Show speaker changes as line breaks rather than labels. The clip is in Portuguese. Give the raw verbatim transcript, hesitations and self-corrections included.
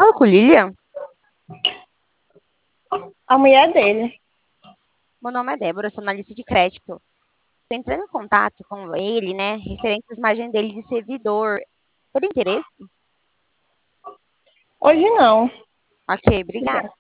falo com o Lilian?
A mulher dele.
Meu nome é Débora, eu sou analista de crédito. Estou entrando em contato com ele, né, referente às margens dele de servidor. Tem interesse?
Hoje não.
Ok, obrigada.